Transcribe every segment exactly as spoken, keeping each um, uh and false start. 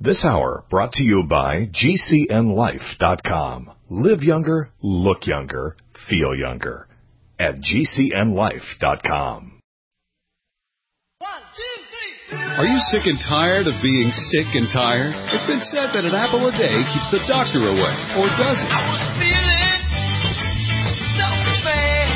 This hour brought to you by G C N life dot com. Live younger, look younger, feel younger at G C N life dot com. One, two, three. Are you sick and tired of being sick and tired? It's been said that an apple a day keeps the doctor away, or does it? I was feeling so bad.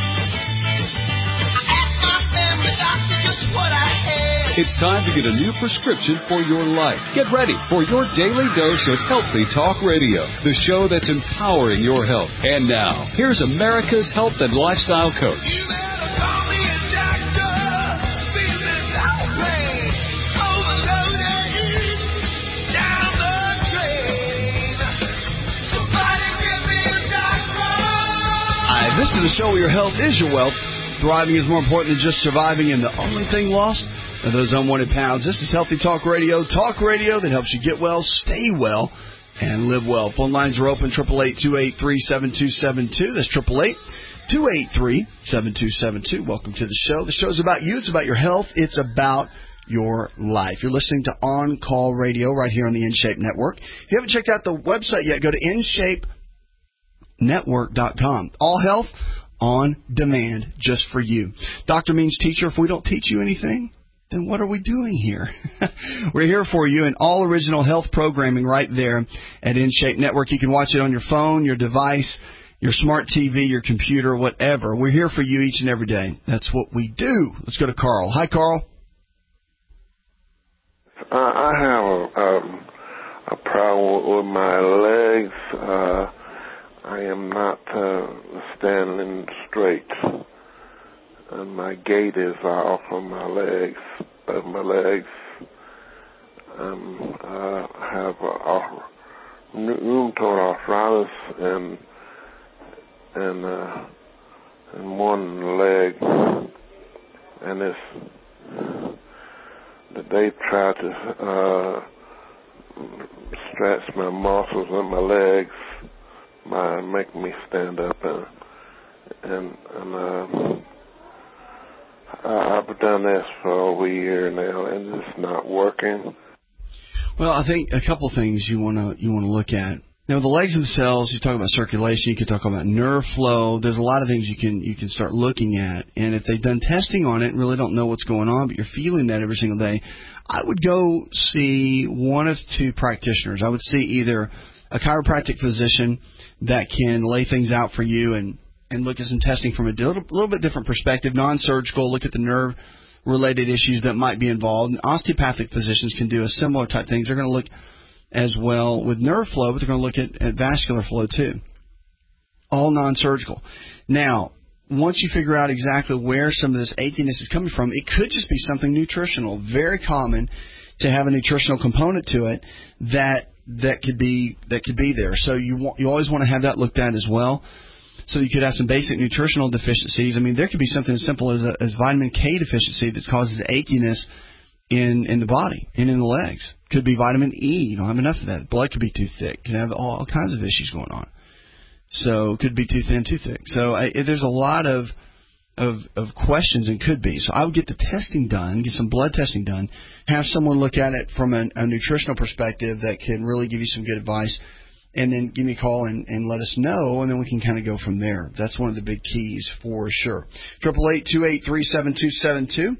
I asked my family doctor just what I had. It's time to get a new prescription for your life. Get ready for your daily dose of Healthy Talk Radio, the show that's empowering your health. And now, here's America's health and lifestyle coach. You better call me a doctor, feeling that way, overloaded, down the drain. Somebody give me a doctor. Hi, this is the show where your health is your wealth. Thriving is more important than just surviving, and the only thing lost are those unwanted pounds. This is Healthy Talk Radio, talk radio that helps you get well, stay well, and live well. Phone lines are open, eight eight eight, two eight three, seven two seven two. That's eight eight eight, two eight three, seven two seven two. Welcome to the show. The show's about you. It's about your health. It's about your life. You're listening to On Call Radio right here on the InShape Network. If you haven't checked out the website yet, go to in shape network dot com. All health on demand just for you. Doctor means teacher. If we don't teach you anything, then what are we doing here? We're here for you in all original health programming right there at InShape Network. You can watch it on your phone, your device, your smart T V, your computer, whatever. We're here for you each and every day. That's what we do. Let's go to Carl. Hi, Carl. Uh, I have a, um, a problem with my legs. Uh, I am not uh, standing straight. And my gait is off on my legs. Of my legs, um, uh, have a rheumatoid arthritis and and uh, and one leg, and it's they try to uh, stretch my muscles in my legs, my make me stand up and and and. Uh, Uh, I've done this for over a year now, and it's not working. Well, I think a couple things you want to you want to look at. Now, the legs themselves, you talk about circulation, you can talk about nerve flow. There's a lot of things you can you can start looking at, and if they've done testing on it and really don't know what's going on, but you're feeling that every single day, I would go see one of two practitioners. I would see either a chiropractic physician that can lay things out for you and and look at some testing from a little, little bit different perspective, non-surgical, look at the nerve-related issues that might be involved. And osteopathic physicians can do a similar type things. They're going to look as well with nerve flow, but they're going to look at, at vascular flow too. All non-surgical. Now, once you figure out exactly where some of this achiness is coming from, it could just be something nutritional. Very common to have a nutritional component to it that that could be that could be there. So you want, you always want to have that looked at as well. So you could have some basic nutritional deficiencies. I mean, there could be something as simple as, a, as vitamin K deficiency that causes achiness in, in the body and in the legs. Could be vitamin E. You don't have enough of that. Blood could be too thick. Could have all kinds of issues going on. So it could be too thin, too thick. So I, there's a lot of, of of questions and could be. So I would get the testing done, get some blood testing done, have someone look at it from a, a nutritional perspective that can really give you some good advice. And then give me a call and, and let us know, and then we can kind of go from there. That's one of the big keys for sure. eight eight eight, two eight three, seven two seven two.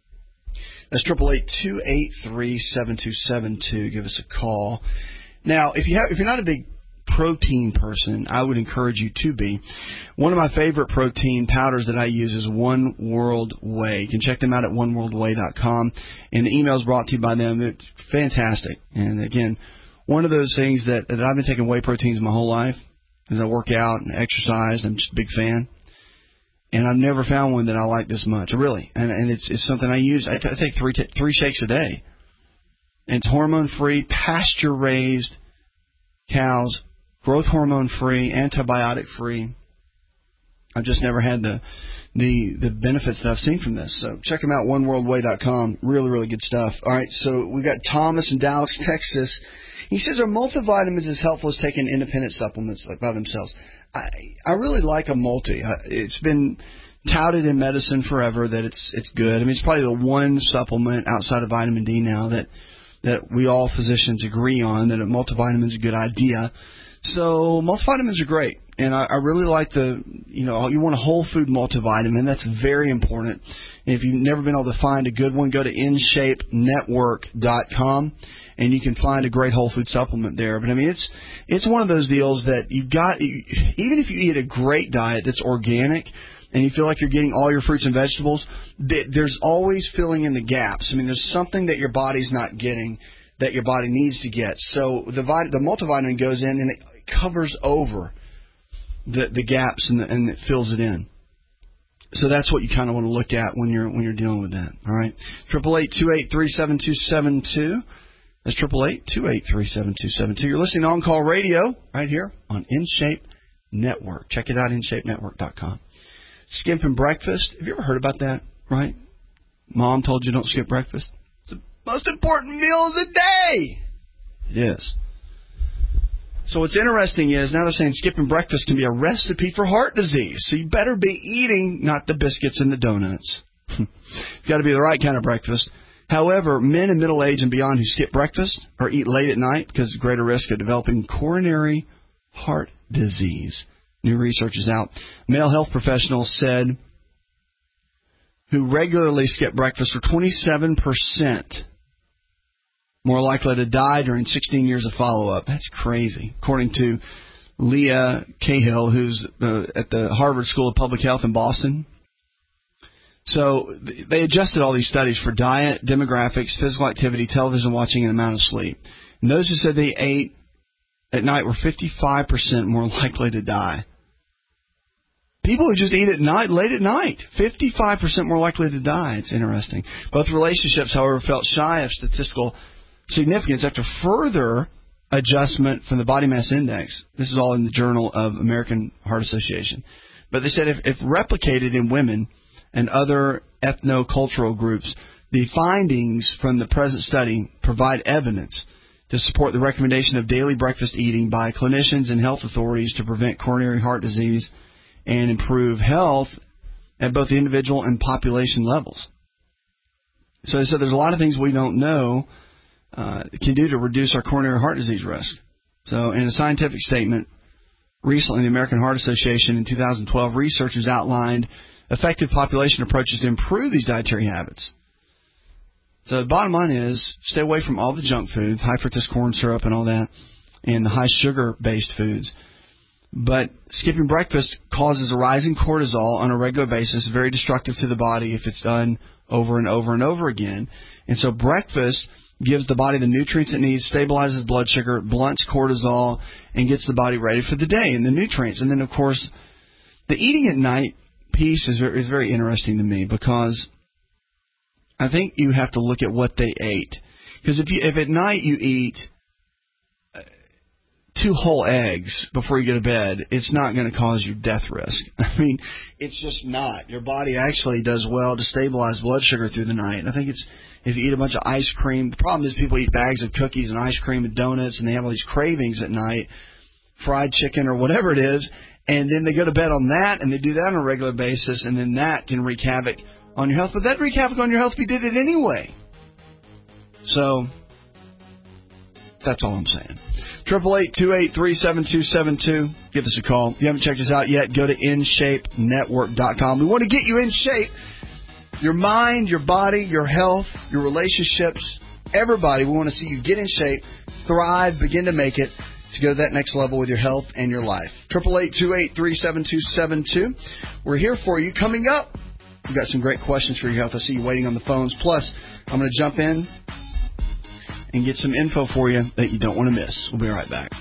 That's eight eight eight, two eight three, seven two seven two. Give us a call. Now, if, you have, if you're not a big protein person, I would encourage you to be. One of my favorite protein powders that I use is One World Whey. You can check them out at one world whey dot com, and the email is brought to you by them. It's fantastic. And, again, one of those things that, that I've been taking whey proteins my whole life as I work out and exercise. I'm just a big fan. And I've never found one that I like this much, really. And, and it's it's something I use. I, t- I take three t- three shakes a day. And it's hormone-free, pasture-raised cows, growth hormone-free, antibiotic-free. I've just never had the the the benefits that I've seen from this. So check them out, one world whey dot com. Really, really good stuff. All right, so we've got Thomas in Dallas, Texas. He says, are multivitamins as helpful as taking independent supplements like by themselves? I I really like a multi. It's been touted in medicine forever that it's it's good. I mean, it's probably the one supplement outside of vitamin D now that that we all physicians agree on, that a multivitamin is a good idea. So multivitamins are great. And I, I really like the, you know, you want a whole food multivitamin. That's very important. And if you've never been able to find a good one, go to in shape network dot com. And you can find a great whole food supplement there. But, I mean, it's it's one of those deals that you've got, even if you eat a great diet that's organic and you feel like you're getting all your fruits and vegetables, there's always filling in the gaps. I mean, there's something that your body's not getting that your body needs to get. So the the multivitamin goes in and it covers over the the gaps and, the, and it fills it in. So that's what you kind of want to look at when you're when you're dealing with that. All right, triple eight two eight three seven two seven two. That's triple eight two eight three seven two seven two. You're listening to On Call Radio right here on InShape Network. Check it out, in shape network dot com. Skipping breakfast. Have you ever heard about that? Right? Mom told you don't skip breakfast. It's the most important meal of the day. It is. So what's interesting is now they're saying skipping breakfast can be a recipe for heart disease. So you better be eating not the biscuits and the donuts. You've got to be the right kind of breakfast. However, men in middle age and beyond who skip breakfast or eat late at night because of greater risk of developing coronary heart disease. New research is out. Male health professionals said who regularly skip breakfast were twenty-seven percent more likely to die during sixteen years of follow-up. That's crazy. According to Leah Cahill, who's uh, at the Harvard School of Public Health in Boston. So they adjusted all these studies for diet, demographics, physical activity, television watching, and amount of sleep. And those who said they ate at night were fifty-five percent more likely to die. People who just eat at night, late at night, fifty-five percent more likely to die. It's interesting. Both relationships, however, felt shy of statistical significance after further adjustment from the body mass index. This is all in the Journal of American Heart Association. But they said if, if replicated in women and other ethno-cultural groups, the findings from the present study provide evidence to support the recommendation of daily breakfast eating by clinicians and health authorities to prevent coronary heart disease and improve health at both the individual and population levels. So they said there's a lot of things we don't know uh, can do to reduce our coronary heart disease risk. So in a scientific statement recently, the American Heart Association in two thousand twelve, researchers outlined effective population approaches to improve these dietary habits. So the bottom line is stay away from all the junk food, high fructose corn syrup and all that, and the high sugar-based foods. But skipping breakfast causes a rise in cortisol on a regular basis, very destructive to the body if it's done over and over and over again. And so breakfast gives the body the nutrients it needs, stabilizes blood sugar, blunts cortisol, and gets the body ready for the day and the nutrients. And then, of course, the eating at night piece is very, is very interesting to me because I think you have to look at what they ate. Because if you, if at night you eat two whole eggs before you go to bed, it's not going to cause you death risk. I mean, it's just not. Your body actually does well to stabilize blood sugar through the night. I think it's if you eat a bunch of ice cream. The problem is people eat bags of cookies and ice cream and donuts, and they have all these cravings at night, fried chicken or whatever it is, and then they go to bed on that, and they do that on a regular basis, and then that can wreak havoc on your health. But that wreak havoc on your health if you did it anyway. So that's all I'm saying. Triple eight two eight three seven two seven two. Give us a call. If you haven't checked us out yet, go to in shape network dot com. We want to get you in shape. Your mind, your body, your health, your relationships, everybody. We want to see you get in shape, thrive, begin to make it to go to that next level with your health and your life. Triple eight two eight three seven two seven two. We're here for you. Coming up, we've got some great questions for your health. I see you waiting on the phones. Plus, I'm going to jump in and get some info for you that you don't want to miss. We'll be right back.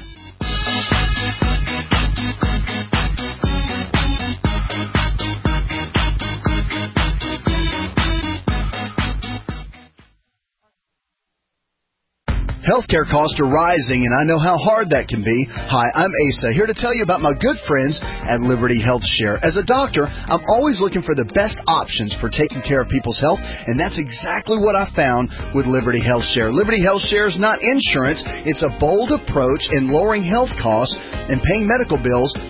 Healthcare costs are rising, and I know how hard that can be. Hi, I'm Asa, here to tell you about my good friends at Liberty Health Share. As a doctor, I'm always looking for the best options for taking care of people's health, and that's exactly what I found with Liberty Health Share. Liberty Health Share is not insurance. It's a bold approach in lowering health costs and paying medical bills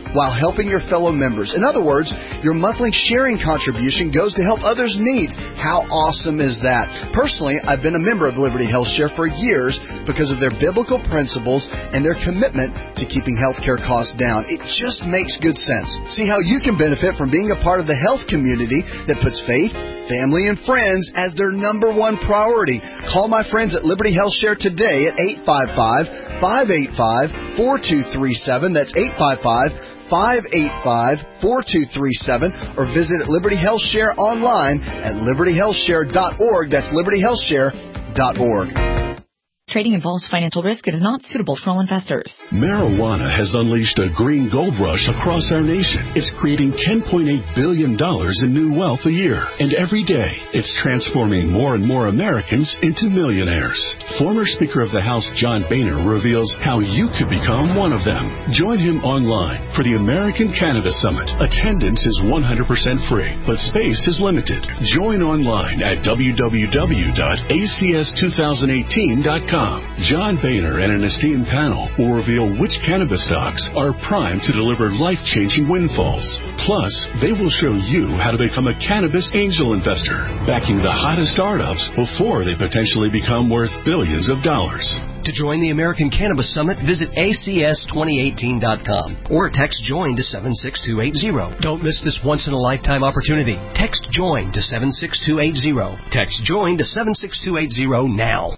while helping your fellow members. In other words, your monthly sharing contribution goes to help others' needs. How awesome is that? Personally, I've been a member of Liberty Health Share for years because of their biblical principles and their commitment to keeping healthcare costs down. It just makes good sense. See how you can benefit from being a part of the health community that puts faith, family, and friends as their number one priority. Call my friends at Liberty Health Share today at eight five five, five eight five, four two three seven. That's eight five five, five eight five, four two three seven. Or visit Liberty Health Share online at liberty health share dot org. That's liberty health share dot org. Trading involves financial risk. It is not suitable for all investors. Marijuana has unleashed a green gold rush across our nation. It's creating ten point eight billion dollars in new wealth a year. And every day, it's transforming more and more Americans into millionaires. Former Speaker of the House John Boehner reveals how you could become one of them. Join him online for the American Cannabis Summit. Attendance is one hundred percent free, but space is limited. Join online at w w w dot a c s two thousand eighteen dot com. John Boehner and an esteemed panel will reveal which cannabis stocks are primed to deliver life-changing windfalls. Plus, they will show you how to become a cannabis angel investor, backing the hottest startups before they potentially become worth billions of dollars. To join the American Cannabis Summit, visit A C S twenty eighteen dot com or text JOIN to seven six two eight zero. Don't miss this once-in-a-lifetime opportunity. Text JOIN to seven six two eight zero. Text JOIN to seven six two eight zero now.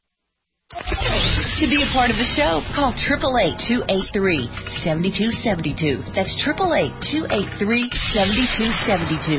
To be a part of the show, call eight eight eight, two eight three, seven two seven two. That's eight eight eight, two eight three, seven two seven two.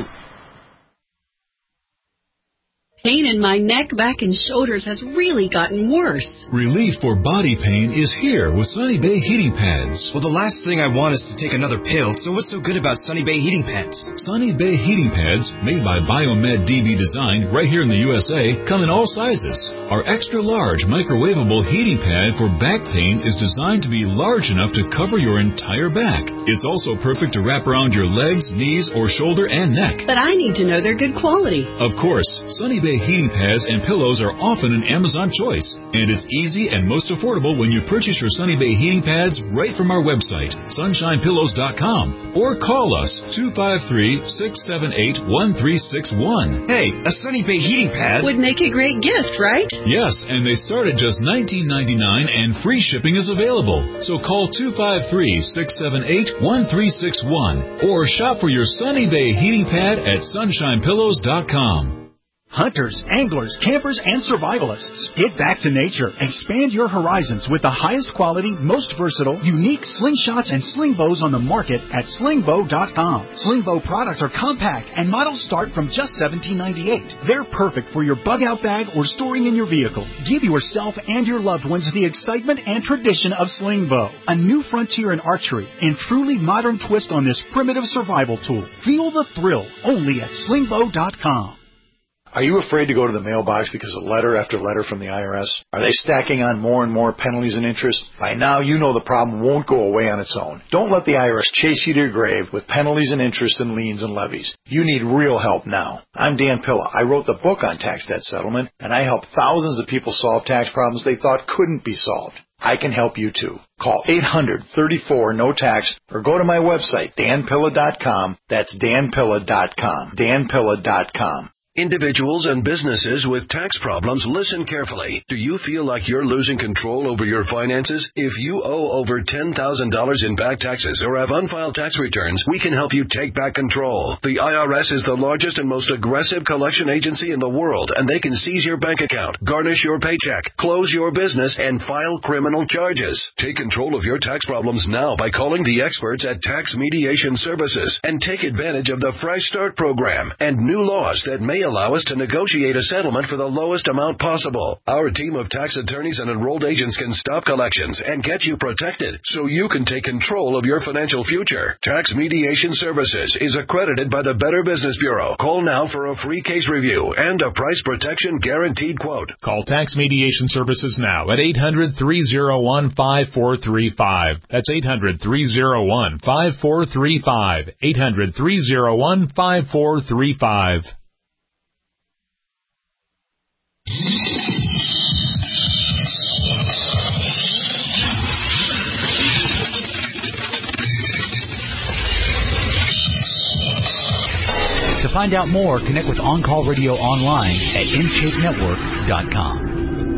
Pain in my neck, back, and shoulders has really gotten worse. Relief for body pain is here with Sunny Bay Heating Pads. Well, the last thing I want is to take another pill, so what's so good about Sunny Bay Heating Pads? Sunny Bay Heating Pads, made by Biomed D B Design right here in the U S A, come in all sizes. Our extra-large microwavable heating pad for back pain is designed to be large enough to cover your entire back. It's also perfect to wrap around your legs, knees, or shoulder and neck. But I need to know they're good quality. Of course, Sunny Bay heating pads and pillows are often an Amazon choice, and it's easy and most affordable when you purchase your Sunny Bay heating pads right from our website, sunshine pillows dot com, or call us two five three, six seven eight, one three six one. Hey, a Sunny Bay heating pad would make a great gift, right? Yes, and they start at just nineteen ninety-nine and free shipping is available. So call two five three, six seven eight, one three six one or shop for your Sunny Bay heating pad at sunshine pillows dot com. Hunters, anglers, campers, and survivalists. Get back to nature. Expand your horizons with the highest quality, most versatile, unique slingshots and sling bows on the market at sling bow dot com. Sling bow products are compact and models start from just seventeen ninety-eight. They're perfect for your bug-out bag or storing in your vehicle. Give yourself and your loved ones the excitement and tradition of sling bow. A new frontier in archery and truly modern twist on this primitive survival tool. Feel the thrill only at sling bow dot com. Are you afraid to go to the mailbox because of letter after letter from the I R S? Are they stacking on more and more penalties and interest? By now, you know the problem won't go away on its own. Don't let the I R S chase you to your grave with penalties and interest and liens and levies. You need real help now. I'm Dan Pilla. I wrote the book on tax debt settlement, and I help thousands of people solve tax problems they thought couldn't be solved. I can help you too. Call eight hundred, thirty-four, no tax or go to my website, dan pilla dot com. That's dan pilla dot com. dan pilla dot com. Individuals and businesses with tax problems, listen carefully. Do you feel like you're losing control over your finances? If you owe over ten thousand dollars in back taxes or have unfiled tax returns, we can help you take back control. The I R S is the largest and most aggressive collection agency in the world, and they can seize your bank account, garnish your paycheck, close your business, and file criminal charges. Take control of your tax problems now by calling the experts at Tax Mediation Services and take advantage of the Fresh Start program and new laws that may allow us to negotiate a settlement for the lowest amount possible. Our team of tax attorneys and enrolled agents can stop collections and get you protected so you can take control of your financial future. Tax Mediation Services is accredited by the Better Business Bureau. Call now for a free case review and a price protection guaranteed quote. Call Tax Mediation Services now at eight hundred, three oh one, five four three five. That's eight hundred, three oh one, five four three five. eight hundred, three oh one, five four three five. find out more, connect with On Call Radio online at in shape network dot com.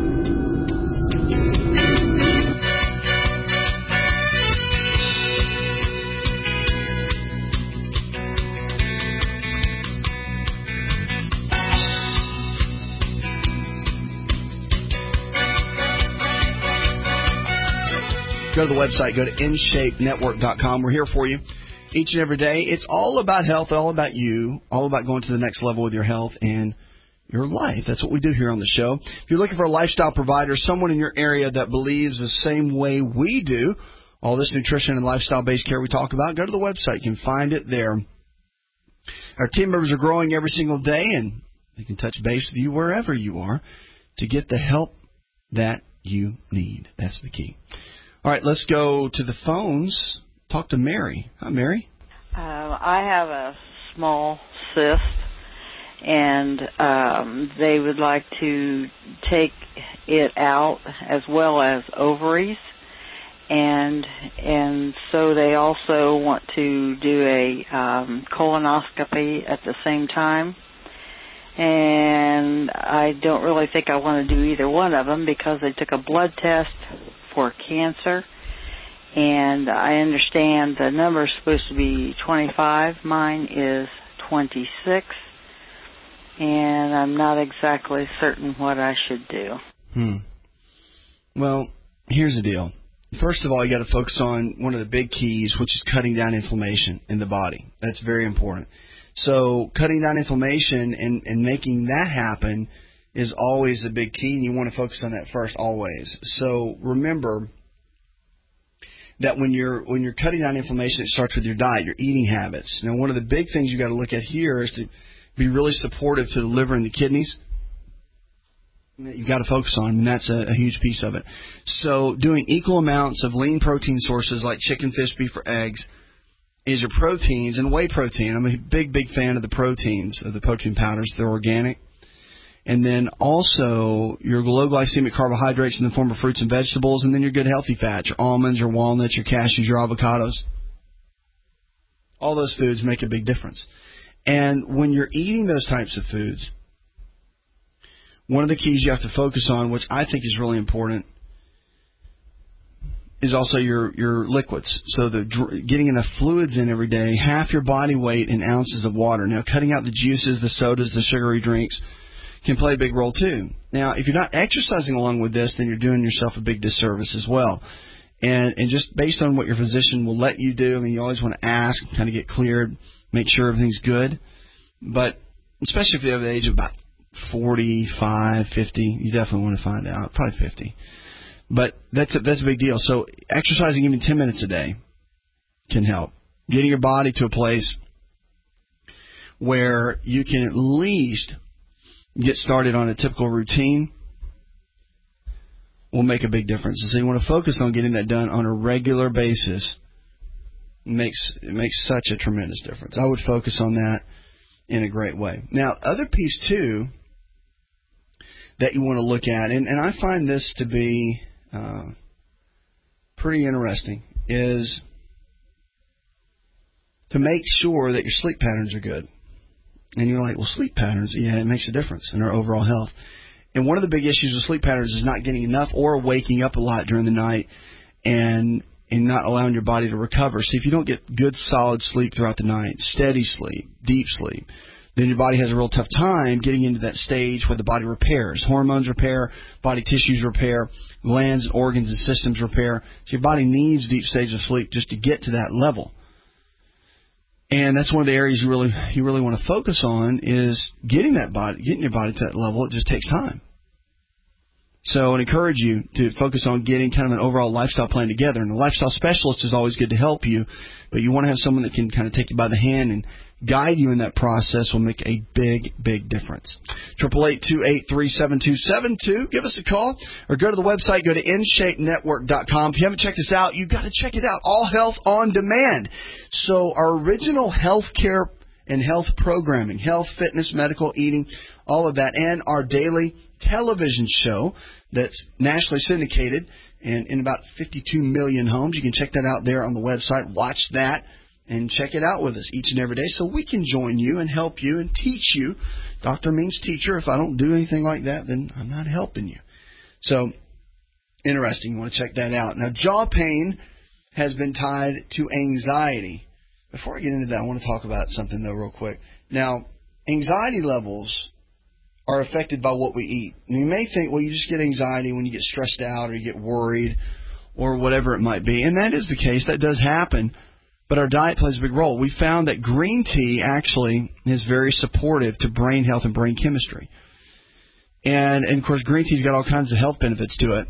Go to the website. Go to in shape network dot com. We're here for you each and every day. It's all about health, all about you, all about going to the next level with your health and your life. That's what we do here on the show. If you're looking for a lifestyle provider, someone in your area that believes the same way we do, all this nutrition and lifestyle-based care we talk about, go to the website. You can find it there. Our team members are growing every single day, and they can touch base with you wherever you are to get the help that you need. That's the key. All right, let's go to the phones. Talk to Mary. Hi, Mary. Uh, I have a small cyst, and um, they would like to take it out as well as ovaries, and and so they also want to do a um, colonoscopy at the same time. And I don't really think I want to do either one of them because they took a blood test for cancer, and I understand the number is supposed to be twenty-five. Mine is twenty-six, and I'm not exactly certain what I should do. Hmm. Well, here's the deal. First of all, you got to focus on one of the big keys, which is cutting down inflammation in the body. That's very important. So cutting down inflammation and, and making that happen is always a big key, and you want to focus on that first always. So remember that when you're when you're cutting down inflammation, it starts with your diet, your eating habits. Now, one of the big things you got to look at here is to be really supportive to the liver and the kidneys. You've got to focus on, and that's a, a huge piece of it. So doing equal amounts of lean protein sources like chicken, fish, beef, or eggs is your proteins, and whey protein. I'm a big, big fan of the proteins, of the protein powders. They're organic. And then also your low glycemic carbohydrates in the form of fruits and vegetables, and then your good healthy fats, your almonds, your walnuts, your cashews, your avocados. All those foods make a big difference. And when you're eating those types of foods, one of the keys you have to focus on, which I think is really important, is also your, your liquids. So the getting enough fluids in every day, half your body weight in ounces of water. Now, cutting out the juices, the sodas, the sugary drinks can play a big role too. Now, if you're not exercising along with this, then you're doing yourself a big disservice as well. And and just based on what your physician will let you do, I mean, you always want to ask, kind of get cleared, make sure everything's good. But especially if you have the age of about forty-five, fifty, you definitely want to find out, probably fifty. But that's a, that's a big deal. So exercising even ten minutes a day can help. Getting your body to a place where you can at least get started on a typical routine will make a big difference. And so you want to focus on getting that done on a regular basis. It makes, it makes such a tremendous difference. I would focus on that in a great way. Now, other piece, too, that you want to look at, and, and I find this to be uh, pretty interesting, is to make sure that your sleep patterns are good. And you're like, well, sleep patterns, yeah, it makes a difference in our overall health. And one of the big issues with sleep patterns is not getting enough or waking up a lot during the night and and not allowing your body to recover. So if you don't get good, solid sleep throughout the night, steady sleep, deep sleep, then your body has a real tough time getting into that stage where the body repairs. Hormones repair, body tissues repair, glands, organs, and systems repair. So your body needs deep stages of sleep just to get to that level. And that's one of the areas you really you really want to focus on is getting that body, getting your body to that level. It just takes time. So I'd encourage you to focus on getting kind of an overall lifestyle plan together. And a lifestyle specialist is always good to help you, but you want to have someone that can kind of take you by the hand and guide you in that process. Will make a big, big difference. Triple eight two eight three seven two seven two. Give us a call or go to the website. Go to in shape network dot com. If you haven't checked us out, you've got to check it out. All Health on Demand. So our original health care and health programming, health, fitness, medical, eating, all of that, and our daily television show that's nationally syndicated and in about fifty-two million homes. You can check that out there on the website. Watch that and check it out with us each and every day so we can join you and help you and teach you. Doctor means teacher. If I don't do anything like that, then I'm not helping you. So, interesting. You want to check that out. Now, jaw pain has been tied to anxiety. Before I get into that, I want to talk about something, though, real quick. Now, anxiety levels are affected by what we eat. And you may think, well, you just get anxiety when you get stressed out or you get worried or whatever it might be. And that is the case. That does happen. But our diet plays a big role. We found that green tea actually is very supportive to brain health and brain chemistry. And, and of course, green tea's got all kinds of health benefits to it.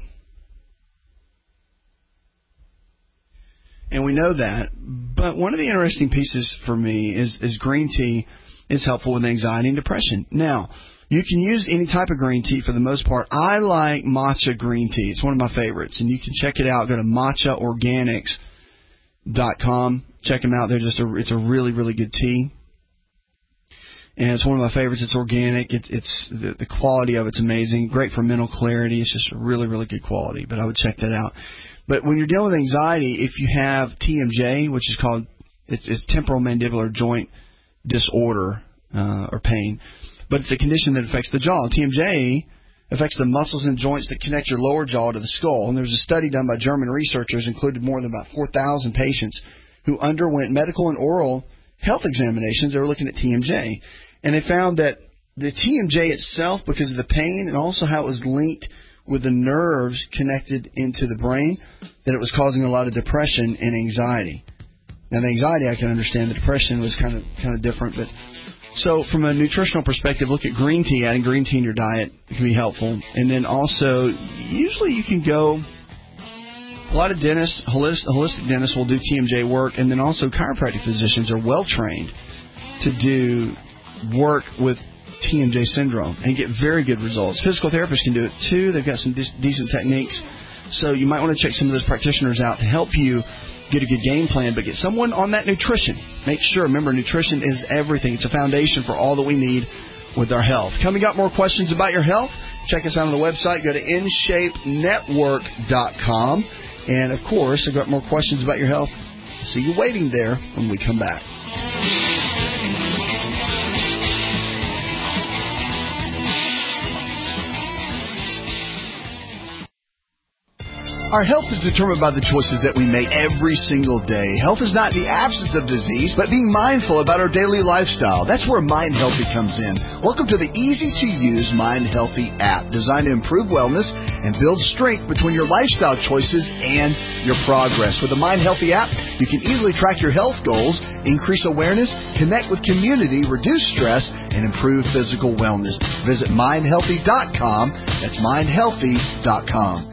And we know that. But one of the interesting pieces for me is, is green tea is helpful with anxiety and depression. Now, you can use any type of green tea for the most part. I like matcha green tea. It's one of my favorites. And you can check it out. Go to matcha organics dot com. Check them out. They're just a, it's a really, really good tea. And it's one of my favorites. It's organic. It, it's the, the quality of it's amazing. Great for mental clarity. It's just really, really good quality. But I would check that out. But when you're dealing with anxiety, if you have T M J, which is called it's, it's temporal mandibular joint disorder uh, or pain, but it's a condition that affects the jaw. T M J affects the muscles and joints that connect your lower jaw to the skull. And there was a study done by German researchers, included more than about four thousand patients who underwent medical and oral health examinations. They were looking at T M J. And they found that the T M J itself, because of the pain and also how it was linked with the nerves connected into the brain, that it was causing a lot of depression and anxiety. Now, the anxiety I can understand. The depression was kind of kind of different. But so from a nutritional perspective, look at green tea. Adding green tea in your diet can be helpful. And then also, usually you can go, a lot of dentists, holistic, holistic dentists will do T M J work, and then also chiropractic physicians are well trained to do work with T M J syndrome and get very good results. Physical therapists can do it too. They've got some de- decent techniques. So you might want to check some of those practitioners out to help you get a good game plan, but get someone on that nutrition. Make sure, remember, nutrition is everything. It's a foundation for all that we need with our health. Coming up, more questions about your health. Check us out on the website. Go to in shape network dot com. And, of course, I've got more questions about your health. See you waiting there when we come back. Our health is determined by the choices that we make every single day. Health is not the absence of disease, but being mindful about our daily lifestyle. That's where Mind Healthy comes in. Welcome to the easy-to-use Mind Healthy app, designed to improve wellness and build strength between your lifestyle choices and your progress. With the Mind Healthy app, you can easily track your health goals, increase awareness, connect with community, reduce stress, and improve physical wellness. Visit mind healthy dot com. That's mind healthy dot com.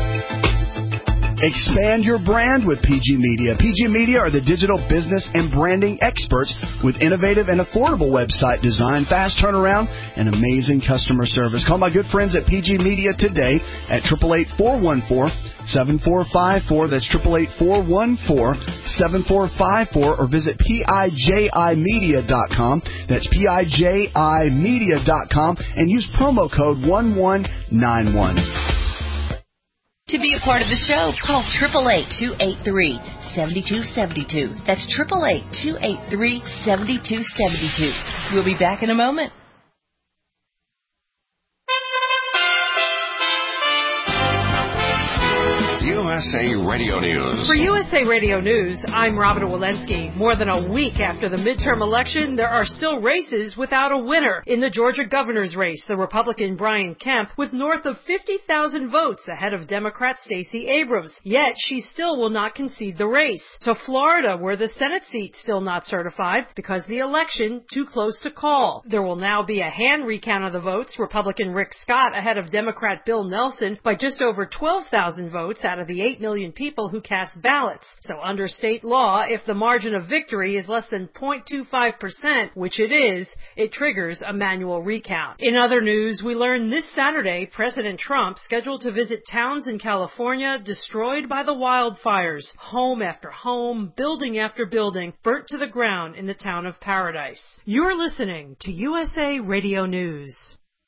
Expand your brand with P G Media. P G Media are the digital business and branding experts with innovative and affordable website design, fast turnaround, and amazing customer service. Call my good friends at P G Media today at eight eight eight, four one four, seven four five four. That's eight eight eight, four one four, seven four five four. Or visit P I J I media dot com. That's P I J I media dot com. And use promo code one one nine one. To be a part of the show, call eight eight eight, two eight three, seven two seven two. That's eight eight eight, two eight three, seven two seven two. We'll be back in a moment. U S A Radio News. For U S A Radio News, I'm Robin Walensky. More than a week after the midterm election, there are still races without a winner. In the Georgia governor's race, the Republican Brian Kemp, with north of fifty thousand votes ahead of Democrat Stacey Abrams. Yet, she still will not concede the race. To Florida, where the Senate seat's still not certified because the election too close to call. There will now be a hand recount of the votes. Republican Rick Scott ahead of Democrat Bill Nelson by just over twelve thousand votes out of the eight million people who cast ballots. So under state law, if the margin of victory is less than zero point two five percent, which it is, it triggers a manual recount. In other news, we learned this Saturday President Trump scheduled to visit towns in California destroyed by the wildfires. Home after home, building after building, burnt to the ground in the town of Paradise. You're listening to U S A Radio News.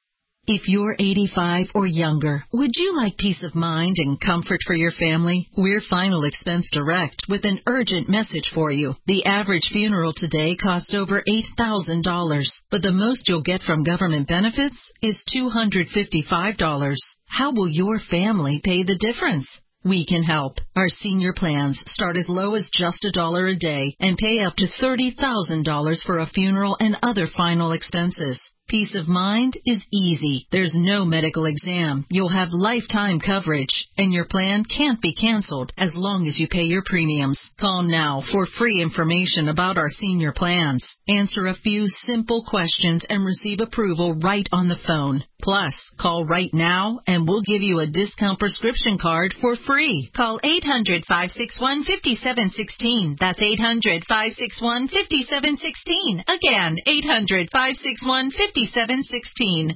If you're eighty-five or younger, would you like peace of mind and comfort for your family? We're Final Expense Direct with an urgent message for you. The average funeral today costs over eight thousand dollars, but the most you'll get from government benefits is two hundred fifty-five dollars. How will your family pay the difference? We can help. Our senior plans start as low as just a dollar a day and pay up to thirty thousand dollars for a funeral and other final expenses. Peace of mind is easy. There's no medical exam. You'll have lifetime coverage, and your plan can't be canceled as long as you pay your premiums. Call now for free information about our senior plans. Answer a few simple questions and receive approval right on the phone. Plus, call right now and we'll give you a discount prescription card for free. Call eight hundred, five six one, five seven one six. That's eight hundred, five six one, five seven one six. Again, eight hundred, five six one, five seven one six.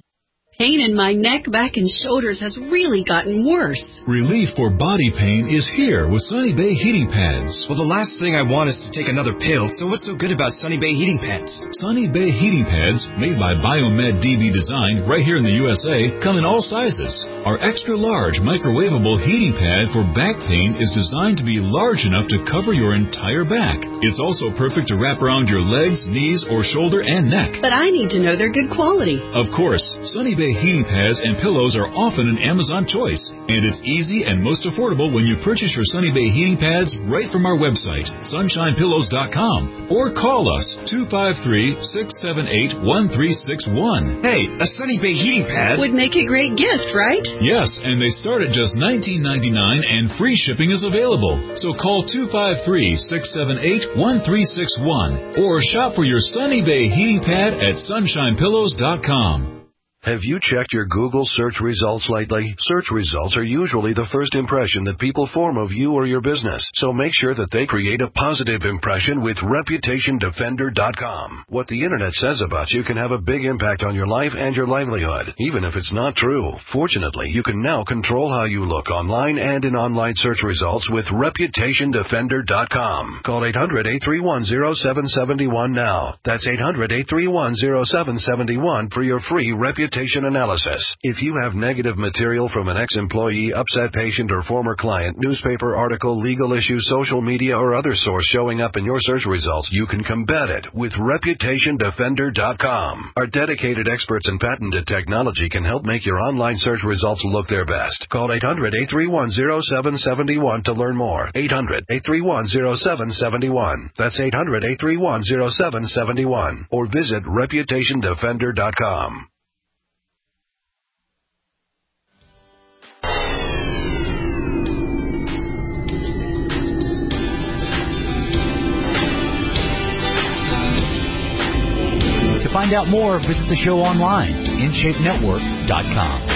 Pain in my neck, back, and shoulders has really gotten worse. Relief for body pain is here with Sunny Bay Heating Pads. Well, the last thing I want is to take another pill, so what's so good about Sunny Bay Heating Pads? Sunny Bay Heating Pads, made by Biomed D B Design right here in the U S A, come in all sizes. Our extra large microwavable heating pad for back pain is designed to be large enough to cover your entire back. It's also perfect to wrap around your legs, knees, or shoulder and neck. But I need to know they're good quality. Of course, Sunny Bay heating pads and pillows are often an Amazon choice, and it's easy and most affordable when you purchase your Sunny Bay heating pads right from our website, sunshine pillows dot com, or call us two five three, six seven eight, one three six one. Hey, a Sunny Bay heating pad would make a great gift, right? Yes, and they start at just nineteen ninety-nine and free shipping is available. So call two five three, six seven eight, one three six one or shop for your Sunny Bay heating pad at sunshine pillows dot com. Have you checked your Google search results lately? Search results are usually the first impression that people form of you or your business, so make sure that they create a positive impression with reputation defender dot com. What the internet says about you can have a big impact on your life and your livelihood, even if it's not true. Fortunately, you can now control how you look online and in online search results with reputation defender dot com. Call eight hundred, eight three one, zero seven seven one now. That's eight hundred, eight three one, zero seven seven one for your free reputation analysis. If you have negative material from an ex-employee, upset patient, or former client, newspaper article, legal issue, social media, or other source showing up in your search results, you can combat it with reputation defender dot com. Our dedicated experts in patented technology can help make your online search results look their best. Call eight hundred, eight three one, zero seven seven one to learn more. eight hundred, eight three one, zero seven seven one. That's eight hundred, eight three one, zero seven seven one. Or visit reputation defender dot com. To find out more, visit the show online, in shape network dot com.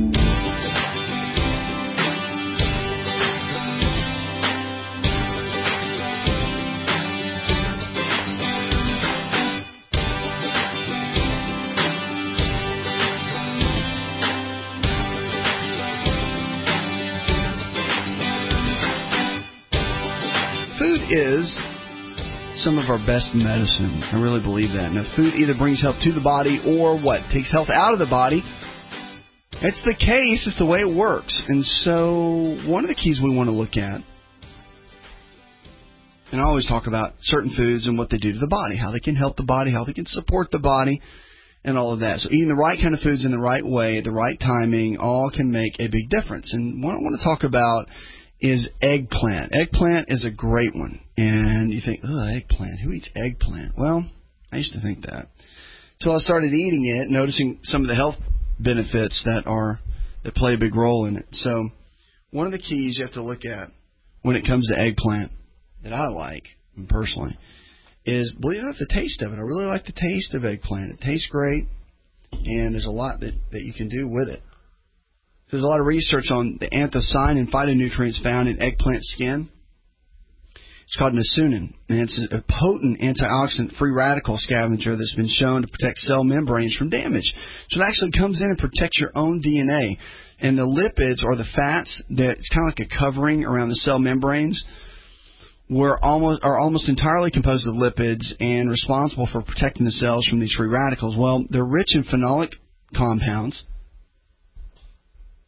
Food is some of our best medicine. I really believe that. Now, food either brings health to the body or what? Takes health out of the body. It's the case. It's the way it works. And so one of the keys we want to look at, and I always talk about certain foods and what they do to the body, how they can help the body, how they can support the body, and all of that. So eating the right kind of foods in the right way, the right timing, all can make a big difference. And what I want to talk about is eggplant. Eggplant is a great one. And you think, oh, eggplant. Who eats eggplant? Well, I used to think that. Until I started eating it, noticing some of the health benefits that are that play a big role in it. So one of the keys you have to look at when it comes to eggplant that I like, personally, is, believe it or not, the taste of it. I really like the taste of eggplant. It tastes great, and there's a lot that, that you can do with it. There's a lot of research on the anthocyanin phytonutrients found in eggplant skin. It's called niceunin, and it's a potent antioxidant free radical scavenger that's been shown to protect cell membranes from damage. So it actually comes in and protects your own D N A. And the lipids, or the fats, that's kind of like a covering around the cell membranes, were almost are almost entirely composed of lipids and responsible for protecting the cells from these free radicals. Well, they're rich in phenolic compounds,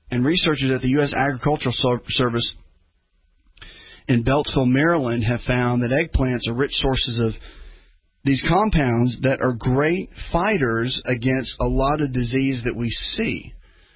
And researchers at the U S Agricultural Service in Beltsville, Maryland, have found that eggplants are rich sources of these compounds that are great fighters against a lot of disease that we see.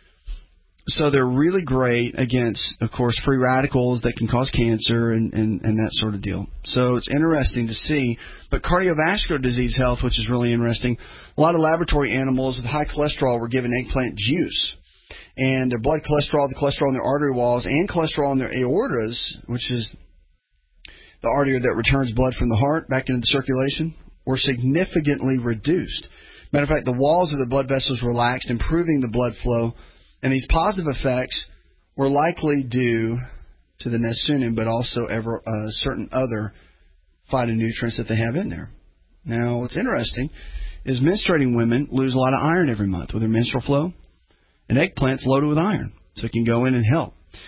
So they're really great against, of course, free radicals that can cause cancer and, and, and that sort of deal. So it's interesting to see. But cardiovascular disease health, which is really interesting, a lot of laboratory animals with high cholesterol were given eggplant juice. And their blood cholesterol, the cholesterol in their artery walls, and cholesterol in their aortas, which is the artery that returns blood from the heart back into the circulation, were significantly reduced. Matter of fact, the walls of the blood vessels relaxed, improving the blood flow. And these positive effects were likely due to the Nessunin, but also ever, uh, certain other phytonutrients that they have in there. Now, what's interesting is menstruating women lose a lot of iron every month with their menstrual flow. And eggplant's loaded with iron, so it can go in and help.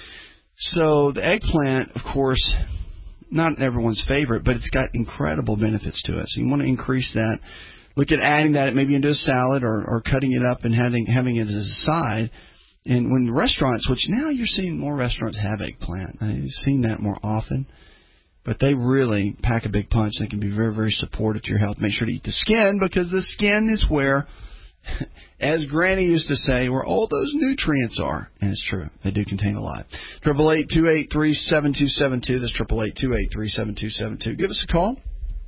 So the eggplant, of course, not everyone's favorite, but it's got incredible benefits to it. So you want to increase that. Look at adding that maybe into a salad or, or cutting it up and having having it as a side. And when restaurants, which now you're seeing more restaurants have eggplant. I've seen that more often. But they really pack a big punch. They can be very, very supportive to your health. Make sure to eat the skin, because the skin is where, as Granny used to say, where all those nutrients are. And it's true. They do contain a lot. triple eight, two eight three, seven two seven two. That's triple eight, two eight three, seven two seven two. Give us a call.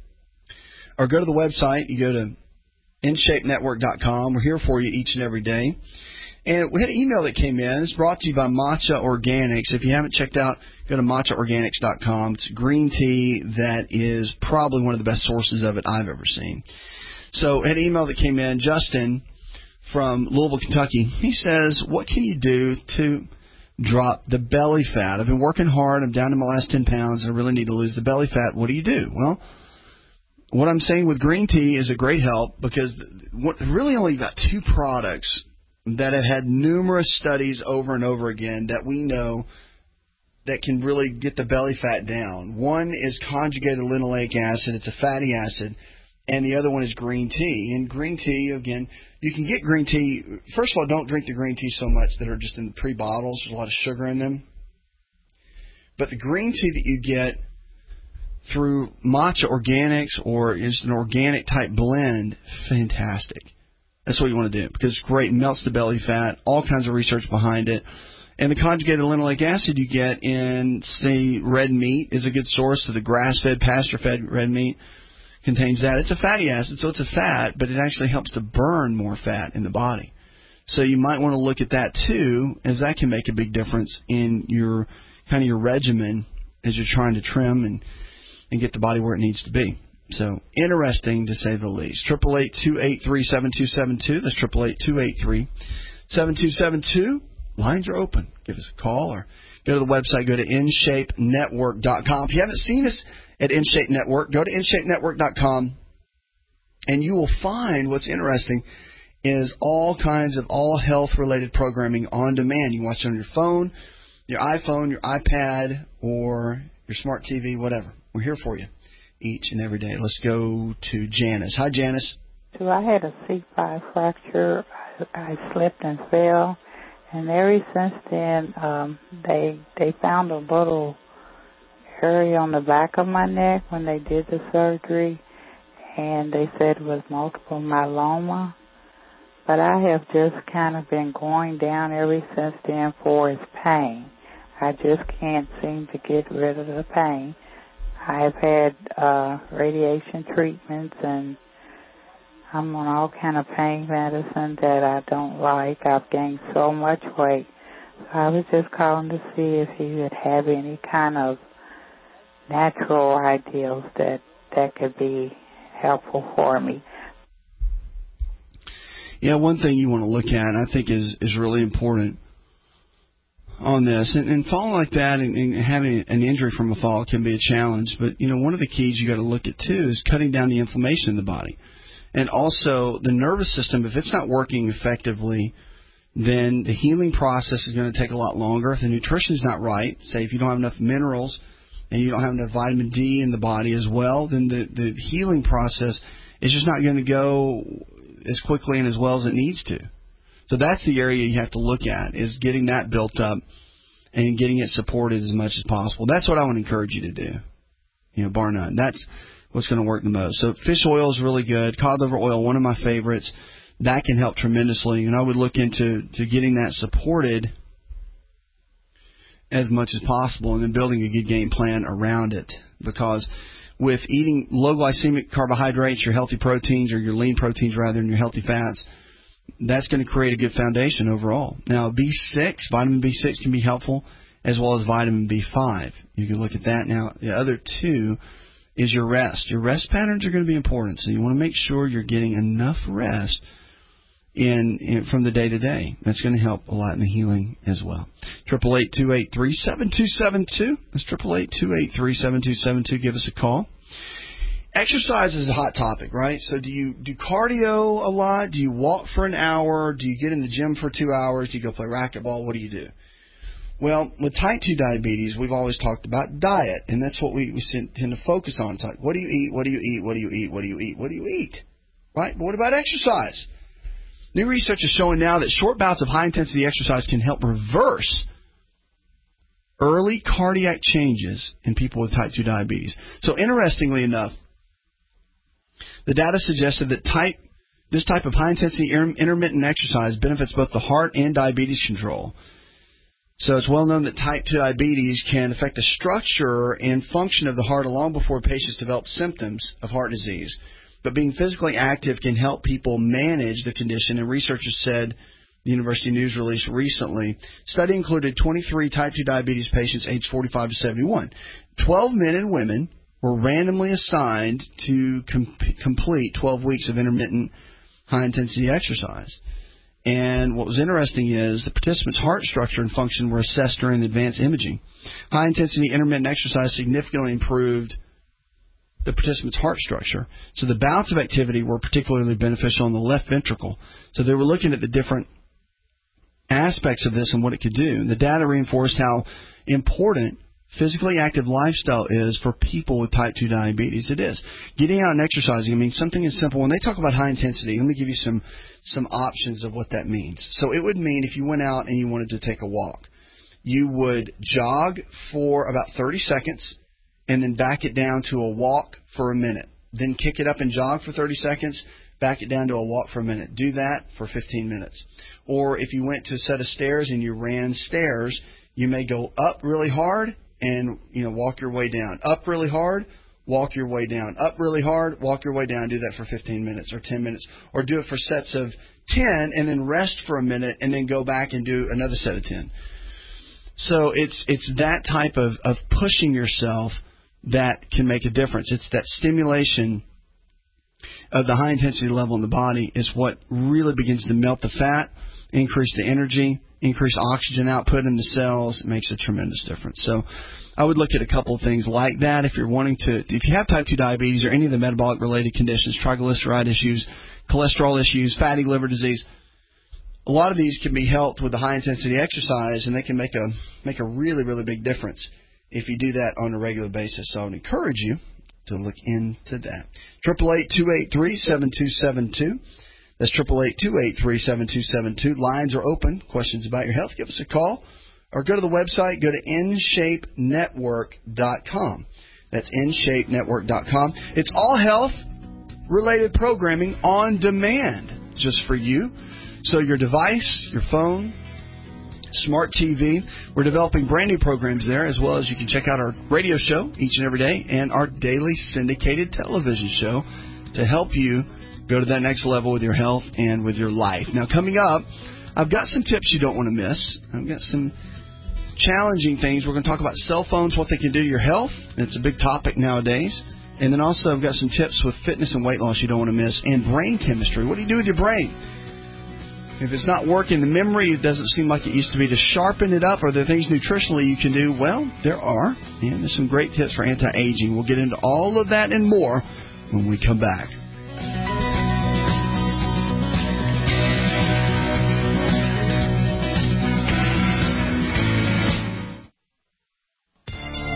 Or go to the website. You go to in shape network dot com. We're here for you each and every day. And we had an email that came in. It's brought to you by Matcha Organics. If you haven't checked out, go to matcha organics dot com. It's green tea that is probably one of the best sources of it I've ever seen. So I had an email that came in. Justin from Louisville, Kentucky. He says, what can you do to drop the belly fat? I've been working hard. I'm down to my last ten pounds, and I really need to lose the belly fat. What do you do? Well, what I'm saying with green tea is a great help, because what, really only about two products that have had numerous studies over and over again that we know that can really get the belly fat down. One is conjugated linoleic acid. It's a fatty acid. And the other one is green tea. And green tea, again, you can get green tea. First of all, don't drink the green tea so much that are just in pre-bottles. There's a lot of sugar in them. But the green tea that you get through Matcha Organics or is an organic type blend, fantastic. That's what you want to do, because it's great. It melts the belly fat, all kinds of research behind it. And the conjugated linoleic acid you get in, say, red meat is a good source. So the grass-fed, pasture-fed red meat contains that. It's a fatty acid, so it's a fat, but it actually helps to burn more fat in the body. So you might want to look at that too, as that can make a big difference in your kind of your regimen as you're trying to trim and, and get the body where it needs to be. So interesting to say the least. triple eight, two eight three, seven two seven two. That's triple eight, two eight three, seven two seven two. Lines are open. Give us a call or go to the website. Go to in shape network dot com. If you haven't seen us at InShape Network, go to in shape network dot com, and you will find what's interesting is all kinds of all health-related programming on demand. You can watch it on your phone, your iPhone, your iPad, or your smart T V, whatever. We're here for you each and every day. Let's go to Janice. Hi, Janice. So I had a C five fracture. I, I slipped and fell, and ever since then, um, they they found a little area on the back of my neck when they did the surgery, and they said it was multiple myeloma. But I have just kind of been going down ever since then for its pain. I just can't seem to get rid of the pain. I have had uh, radiation treatments, and I'm on all kind of pain medicine that I don't like. I've gained so much weight. So I was just calling to see if you would have any kind of natural ideals that that could be helpful for me. Yeah, one thing you want to look at, I think, is is really important on this. And, and falling like that and, and having an injury from a fall can be a challenge. But, you know, one of the keys you got to look at, too, is cutting down the inflammation in the body. And also the nervous system, if it's not working effectively, then the healing process is going to take a lot longer. If the nutrition is not right, say if you don't have enough minerals and you don't have enough vitamin D in the body as well, then the, the healing process is just not going to go as quickly and as well as it needs to. So that's the area you have to look at, is getting that built up and getting it supported as much as possible. That's what I would encourage you to do, you know, bar none. That's what's going to work the most. So fish oil is really good. Cod liver oil, one of my favorites. That can help tremendously, and I would look into to getting that supported as much as possible and then building a good game plan around it, because with eating low glycemic carbohydrates, your healthy proteins, or your lean proteins rather than your healthy fats, that's going to create a good foundation overall. Now, B six, vitamin B six can be helpful, as well as vitamin B five. You can look at that. Now, the other two is your rest. Your rest patterns are going to be important, so you want to make sure you're getting enough rest in, in from the day to day. That's going to help a lot in the healing as well. Triple eight two eight three seven two seven two. That's triple eight two eight three seven two seven two. Give us a call. Exercise is a hot topic, right? So do you do cardio a lot? Do you walk for an hour? Do you get in the gym for two hours? Do you go play racquetball? What do you do? Well, with type two diabetes, we've always talked about diet, and that's what we, we tend to focus on. It's like, what do you eat? What do you eat? What do you eat? What do you eat? What do you eat? Right? But what about exercise? New research is showing now that short bouts of high-intensity exercise can help reverse early cardiac changes in people with type two diabetes. So interestingly enough, the data suggested that type this type of high-intensity intermittent exercise benefits both the heart and diabetes control. So it's well known that type two diabetes can affect the structure and function of the heart long before patients develop symptoms of heart disease. But being physically active can help people manage the condition, and researchers said, the University News release recently, study included twenty-three type two diabetes patients aged forty-five to seventy-one. twelve men and women were randomly assigned to com- complete twelve weeks of intermittent high-intensity exercise. And what was interesting is the participants' heart structure and function were assessed during the advanced imaging. High-intensity intermittent exercise significantly improved the participants' heart structure. So the bouts of activity were particularly beneficial in the left ventricle. So they were looking at the different aspects of this and what it could do. And the data reinforced how important physically active lifestyle is for people with type two diabetes. It is. Getting out and exercising, I mean, something as simple. When they talk about high intensity, let me give you some, some options of what that means. So it would mean if you went out and you wanted to take a walk, you would jog for about thirty seconds and then back it down to a walk for a minute. Then kick it up and jog for thirty seconds, back it down to a walk for a minute. Do that for fifteen minutes. Or if you went to a set of stairs and you ran stairs, you may go up really hard and, you know, walk your way down. Up really hard, walk your way down. Up really hard, walk your way down. Do that for fifteen minutes or ten minutes. Or do it for sets of ten and then rest for a minute and then go back and do another set of ten. So it's it's that type of, of pushing yourself that can make a difference. It's that stimulation of the high-intensity level in the body is what really begins to melt the fat, increase the energy, increase oxygen output in the cells. It makes a tremendous difference. So I would look at a couple of things like that if you're wanting to, if you have type two diabetes or any of the metabolic-related conditions, triglyceride issues, cholesterol issues, fatty liver disease. A lot of these can be helped with the high-intensity exercise, and they can make a make a really, really big difference if you do that on a regular basis. So I would encourage you to look into that. triple eight two eight three seven two seven two. That's triple eight two eight three seven two seven two. Lines are open. Questions about your health, give us a call. Or go to the website, go to in shape network dot com. That's in shape network dot com. It's all health-related programming on demand just for you. So your device, your phone, smart T V, we're developing brand new programs there, as well as you can check out our radio show each and every day and our daily syndicated television show to help you go to that next level with your health and with your life. Now, coming up, I've got some tips you don't want to miss. I've got some challenging things. We're going to talk about cell phones, what they can do to your health. It's a big topic nowadays. And then also I've got some tips with fitness and weight loss you don't want to miss, and brain chemistry. What do you do with your brain? If it's not working, the memory doesn't seem like it used to be, to sharpen it up. Are there things nutritionally you can do? Well, there are. And there's some great tips for anti-aging. We'll get into all of that and more when we come back.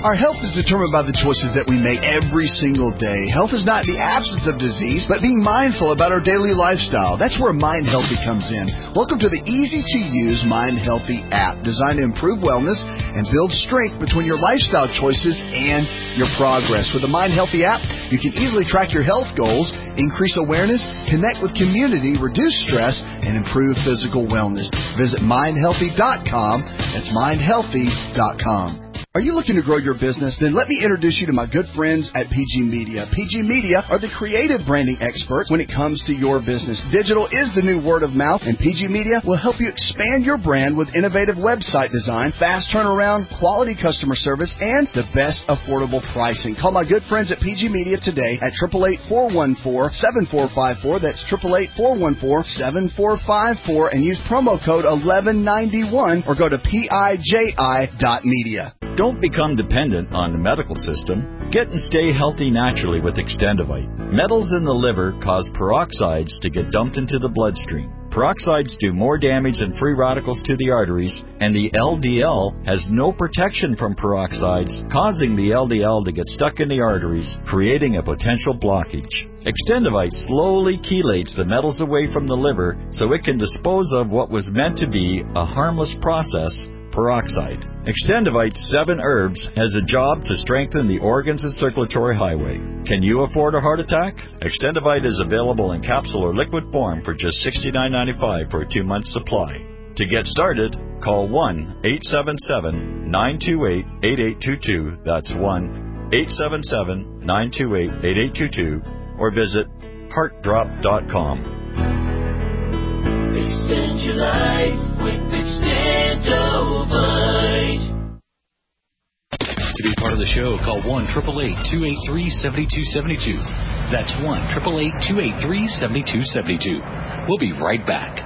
Our health is determined by the choices that we make every single day. Health is not the absence of disease, but being mindful about our daily lifestyle. That's where Mind Healthy comes in. Welcome to the easy-to-use Mind Healthy app, designed to improve wellness and build strength between your lifestyle choices and your progress. With the Mind Healthy app, you can easily track your health goals, increase awareness, connect with community, reduce stress, and improve physical wellness. Visit mind healthy dot com. That's mind healthy dot com. Are you looking to grow your business? Then let me introduce you to my good friends at P G Media. P G Media are the creative branding experts when it comes to your business. Digital is the new word of mouth, and P G Media will help you expand your brand with innovative website design, fast turnaround, quality customer service, and the best affordable pricing. Call my good friends at P G Media today at eight eight eight, four one four, seven four five four. That's eight eight eight, four one four, seven four five four, and use promo code eleven ninety-one or go to piji dot media. Don't become dependent on the medical system. Get and stay healthy naturally with Extendivite. Metals in the liver cause peroxides to get dumped into the bloodstream. Peroxides do more damage than free radicals to the arteries, and the L D L has no protection from peroxides, causing the L D L to get stuck in the arteries, creating a potential blockage. Extendivite slowly chelates the metals away from the liver so it can dispose of what was meant to be a harmless process, peroxide. Extendivite's seven herbs has a job to strengthen the organs and circulatory highway. Can you afford a heart attack? Extendivite is available in capsule or liquid form for just sixty-nine ninety-five for a two-month supply. To get started, call one eight seven seven, nine two eight, eight eight two two. That's one eight seven seven, nine two eight, eight eight two two, or visit heart drop dot com. Extend your life with Extendovite. To be part of the show, call one eight eight eight, two eight three, seven two seven two. That's one eight eight eight, two eight three, seven two seven two. We'll be right back.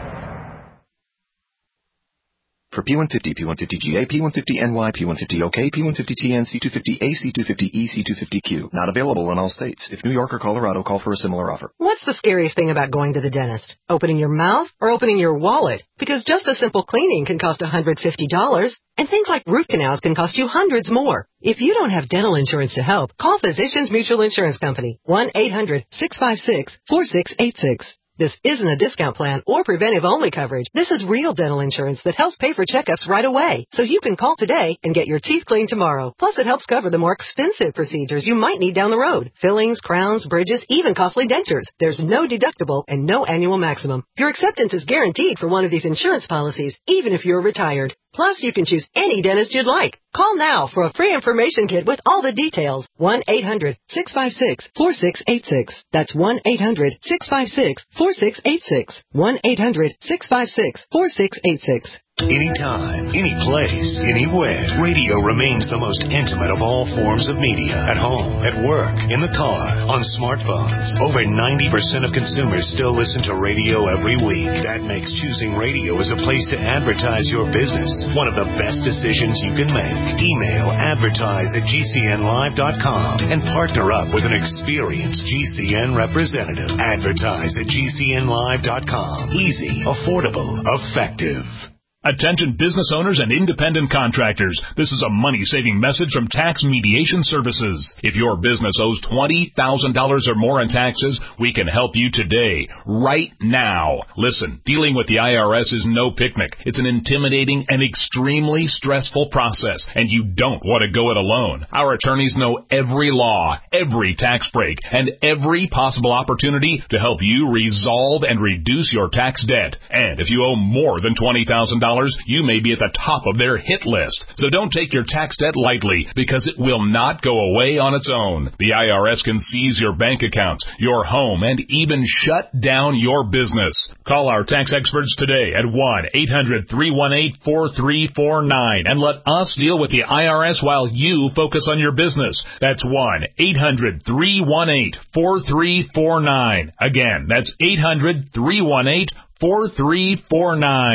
For P one fifty, P one fifty G A, P one fifty N Y, P one fifty O K, P one fifty T N, C two fifty A, C two fifty E, C two fifty Q. Not available in all states. If New York or Colorado, call for a similar offer. What's the scariest thing about going to the dentist? Opening your mouth or opening your wallet? Because just a simple cleaning can cost one hundred fifty dollars, and things like root canals can cost you hundreds more. If you don't have dental insurance to help, call Physicians Mutual Insurance Company, one eight hundred, six five six, four six eight six. This isn't a discount plan or preventive-only coverage. This is real dental insurance that helps pay for checkups right away. So you can call today and get your teeth cleaned tomorrow. Plus, it helps cover the more expensive procedures you might need down the road. Fillings, crowns, bridges, even costly dentures. There's no deductible and no annual maximum. Your acceptance is guaranteed for one of these insurance policies, even if you're retired. Plus, you can choose any dentist you'd like. Call now for a free information kit with all the details. one eight hundred, six five six, four six eight six. That's one eight hundred, six five six, four six eight six. one eight hundred, six five six, four six eight six. Anytime, any place, anywhere, radio remains the most intimate of all forms of media. At home, at work, in the car, on smartphones. Over ninety percent of consumers still listen to radio every week. That makes choosing radio as a place to advertise your business one of the best decisions you can make. Email advertise at G C N live dot com and partner up with an experienced G C N representative. Advertise at G C N live dot com. Easy, affordable, effective. Attention business owners and independent contractors. This is a money-saving message from Tax Mediation Services. If your business owes twenty thousand dollars or more in taxes, we can help you today, right now. Listen, dealing with the I R S is no picnic. It's an intimidating and extremely stressful process, and you don't want to go it alone. Our attorneys know every law, every tax break, and every possible opportunity to help you resolve and reduce your tax debt. And if you owe more than twenty thousand dollars, you may be at the top of their hit list. So don't take your tax debt lightly, because it will not go away on its own. The I R S can seize your bank accounts, your home, and even shut down your business. Call our tax experts today at one eight hundred, three one eight, four three four nine and let us deal with the I R S while you focus on your business. That's one eight hundred, three one eight, four three four nine. Again, that's eight hundred, three one eight, four three four nine.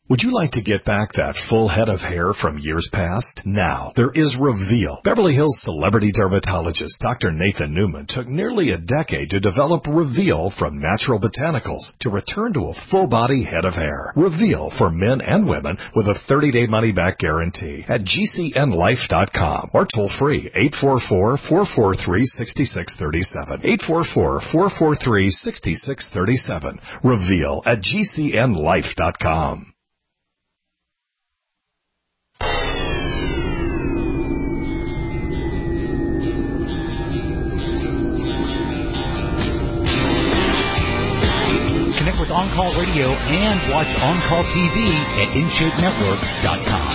Would you like to get back that full head of hair from years past? Now, there is Reveal. Beverly Hills celebrity dermatologist Doctor Nathan Newman took nearly a decade to develop Reveal from natural botanicals to return to a full-body head of hair. Reveal for men and women with a thirty-day money-back guarantee at G C N life dot com or toll-free eight four four, four four three, six six three seven. eight four four, four four three, six six three seven. Reveal at G C N life dot com. Connect with On Call Radio and watch On Call T V at in shape network dot com.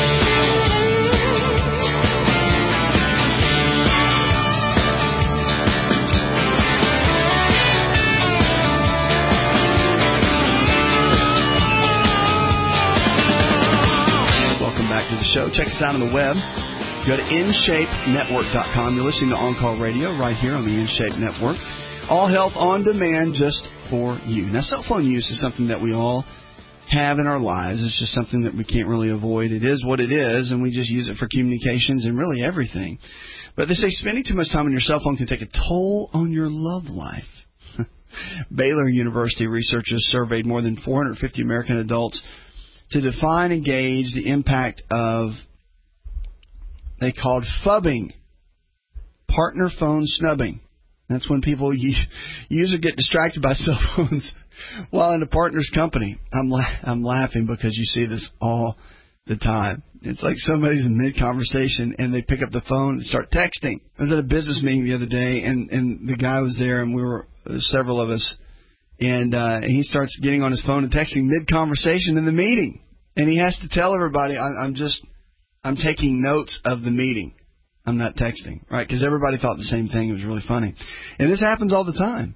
Welcome back to the show. Check us out on the web. Go to in shape network dot com. You're listening to On Call Radio right here on the InShape Network. All health on demand just for you. Now, cell phone use is something that we all have in our lives. It's just something that we can't really avoid. It is what it is, and we just use it for communications and really everything. But they say spending too much time on your cell phone can take a toll on your love life. Baylor University researchers surveyed more than four hundred fifty American adults to define and gauge the impact of, they called phubbing, partner phone snubbing. That's when people use or get distracted by cell phones while in a partner's company. I'm la- I'm laughing because you see this all the time. It's like somebody's in mid-conversation and they pick up the phone and start texting. I was at a business meeting the other day, and, and the guy was there, and we were uh, several of us, and uh, he starts getting on his phone and texting mid-conversation in the meeting. And he has to tell everybody, I, I'm just, I'm taking notes of the meeting. I'm not texting, right? Because everybody thought the same thing. It was really funny. And this happens all the time.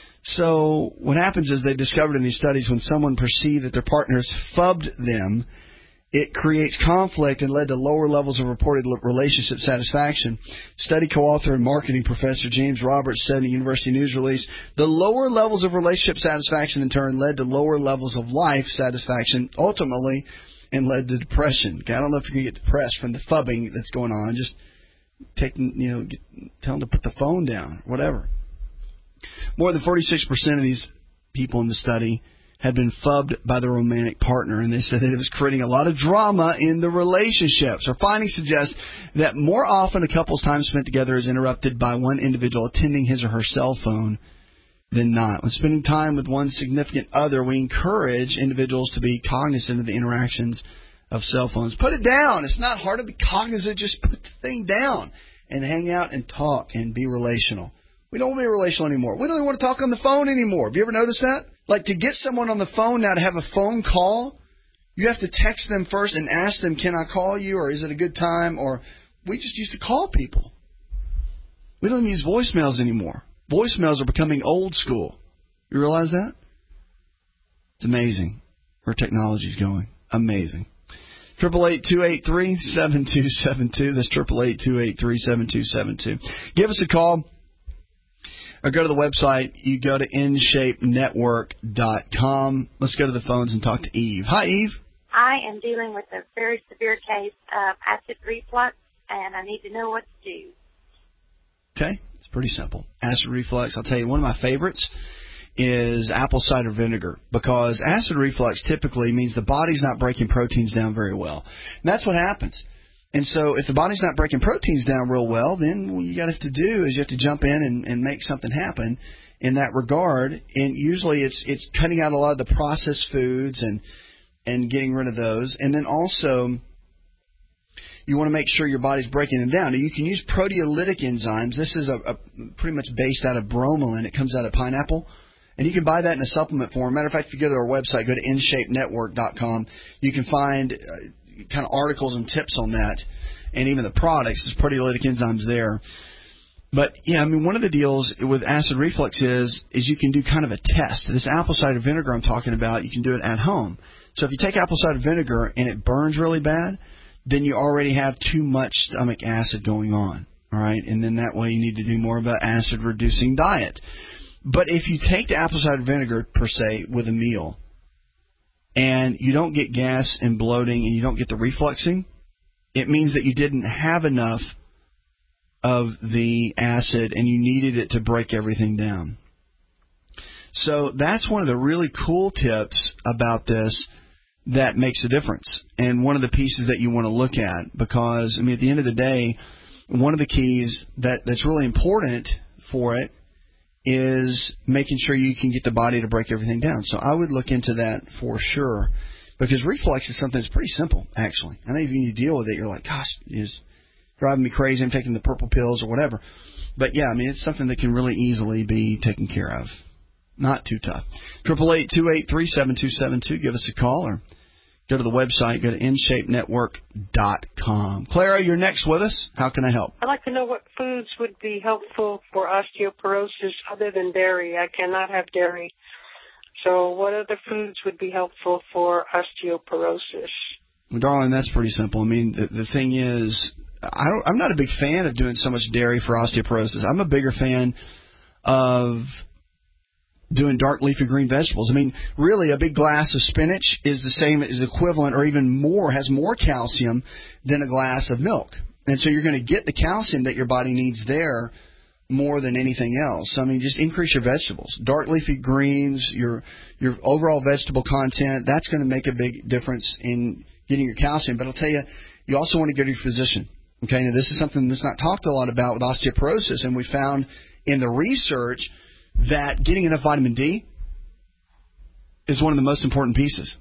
So what happens is they discovered in these studies when someone perceived that their partners phubbed them, it creates conflict and led to lower levels of reported relationship satisfaction. Study co-author and marketing professor James Roberts said in a University News release, the lower levels of relationship satisfaction in turn led to lower levels of life satisfaction, ultimately, and led to depression. Okay, I don't know if you can get depressed from the phubbing that's going on. Just taking, you know, get, tell them to put the phone down, whatever. More than forty-six percent of these people in the study had been phubbed by their romantic partner, and they said that it was creating a lot of drama in the relationships. Our findings suggest that more often a couple's time spent together is interrupted by one individual attending his or her cell phone than not. When spending time with one significant other, we encourage individuals to be cognizant of the interactions of cell phones. Put it down. It's not hard to be cognizant. Just put the thing down and hang out and talk and be relational. We don't want to be relational anymore. We don't even want to talk on the phone anymore. Have you ever noticed that? Like, to get someone on the phone now to have a phone call, you have to text them first and ask them, can I call you, or is it a good time? Or we just used to call people. We don't even use voicemails anymore. Voicemails are becoming old school. You realize that? It's amazing where technology is going. Amazing. eight eight eight, two eight three, seven two seven two. That's eight eight eight, two eight three, seven two seven two. Give us a call or go to the website. You go to in shape network dot com. Let's go to the phones and talk to Eve. Hi, Eve. I am dealing with a very severe case of acid reflux, and I need to know what to do. Okay, it's pretty simple. Acid reflux, I'll tell you, one of my favorites is apple cider vinegar, because acid reflux typically means the body's not breaking proteins down very well. And that's what happens. And so if the body's not breaking proteins down real well, then what you got to have to do is you have to jump in and, and make something happen in that regard. And usually it's it's cutting out a lot of the processed foods and and getting rid of those. And then also you want to make sure your body's breaking them down. Now, you can use proteolytic enzymes. This is a, a pretty much based out of bromelain. It comes out of pineapple. And you can buy that in a supplement form. Matter of fact, if you go to our website, go to in shape network dot com, you can find uh, kind of articles and tips on that, and even the products. There's proteolytic enzymes there. But, yeah, I mean, one of the deals with acid reflux is is you can do kind of a test. This apple cider vinegar I'm talking about, you can do it at home. So if you take apple cider vinegar and it burns really bad, then you already have too much stomach acid going on, all right? And then that way you need to do more of an acid-reducing diet. But if you take the apple cider vinegar, per se, with a meal, and you don't get gas and bloating and you don't get the refluxing, it means that you didn't have enough of the acid and you needed it to break everything down. So that's one of the really cool tips about this that makes a difference, and one of the pieces that you want to look at, because, I mean, at the end of the day, one of the keys that, that's really important for it is making sure you can get the body to break everything down. So I would look into that for sure, because reflux is something that's pretty simple, actually. I know if you deal with it, you're like, gosh, it's driving me crazy, I'm taking the purple pills or whatever. But, yeah, I mean, it's something that can really easily be taken care of. Not too tough. eight eight eight, two eight three, seven two seven two. Give us a call or go to the website. Go to in shape network dot com. Clara, you're next with us. How can I help? I'd like to know what foods would be helpful for osteoporosis other than dairy. I cannot have dairy. So what other foods would be helpful for osteoporosis? Well, darling, that's pretty simple. I mean, the, the thing is, I don't, I'm not a big fan of doing so much dairy for osteoporosis. I'm a bigger fan of doing dark leafy green vegetables. I mean, really, a big glass of spinach is the same, is equivalent or even more, has more calcium than a glass of milk. And so you're going to get the calcium that your body needs there more than anything else. So, I mean, just increase your vegetables. Dark leafy greens, your your overall vegetable content, that's going to make a big difference in getting your calcium. But I'll tell you, you also want to go to your physician. Okay, now this is something that's not talked a lot about with osteoporosis, and we found in the research that getting enough vitamin D is one of the most important pieces.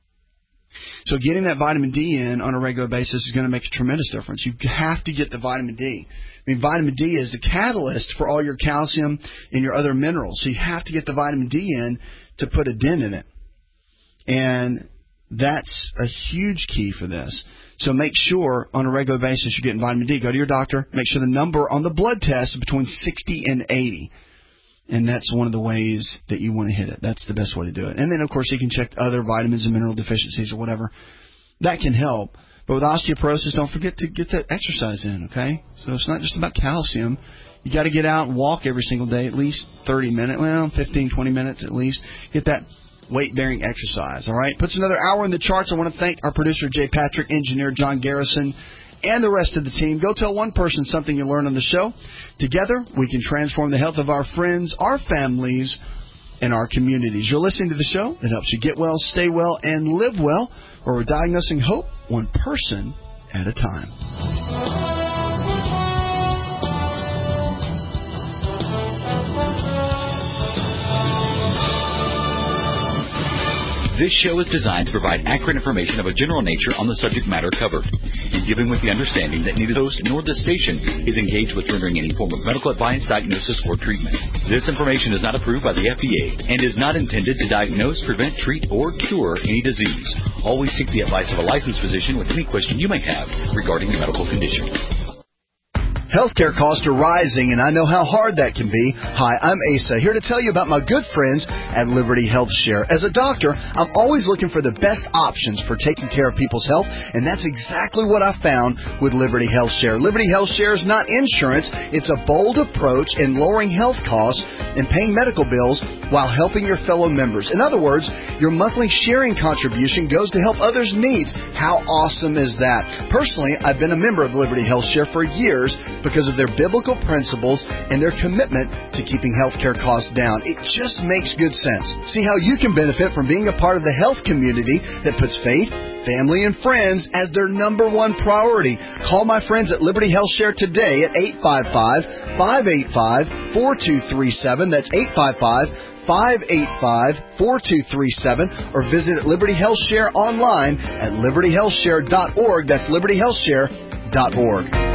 So getting that vitamin D in on a regular basis is going to make a tremendous difference. You have to get the vitamin D. I mean, vitamin D is the catalyst for all your calcium and your other minerals. So you have to get the vitamin D in to put a dent in it. And that's a huge key for this. So make sure on a regular basis you're getting vitamin D. Go to your doctor. Make sure the number on the blood test is between sixty and eighty. And that's one of the ways that you want to hit it. That's the best way to do it. And then, of course, you can check other vitamins and mineral deficiencies or whatever. That can help. But with osteoporosis, don't forget to get that exercise in, okay? So it's not just about calcium. You got to get out and walk every single day, at least thirty minutes, well, fifteen, twenty minutes at least. Get that weight-bearing exercise, all right? Puts another hour in the charts. I want to thank our producer, Jay Patrick, engineer John Garrison, and the rest of the team. Go tell one person something you learned on the show. Together, we can transform the health of our friends, our families, and our communities. You're listening to the show that helps you get well, stay well, and live well, where we're diagnosing hope one person at a time. This show is designed to provide accurate information of a general nature on the subject matter covered, and given with the understanding that neither the host nor the station is engaged with rendering any form of medical advice, diagnosis, or treatment. This information is not approved by the F D A and is not intended to diagnose, prevent, treat, or cure any disease. Always seek the advice of a licensed physician with any question you may have regarding your medical condition. Healthcare costs are rising, and I know how hard that can be. Hi, I'm Asa, here to tell you about my good friends at Liberty Health Share. As a doctor, I'm always looking for the best options for taking care of people's health, and that's exactly what I found with Liberty Health Share. Liberty Health Share is not insurance. It's a bold approach in lowering health costs and paying medical bills while helping your fellow members. In other words, your monthly sharing contribution goes to help others' needs. How awesome is that? Personally, I've been a member of Liberty Health Share for years because of their biblical principles and their commitment to keeping healthcare costs down. It just makes good sense. See how you can benefit from being a part of the health community that puts faith, family, and friends as their number one priority. Call my friends at Liberty Health Share today at eight five five, five eight five, four two three seven. That's eight five five, five eight five, four two three seven, or visit Liberty Health Share online at liberty health share dot org. That's liberty health share dot org.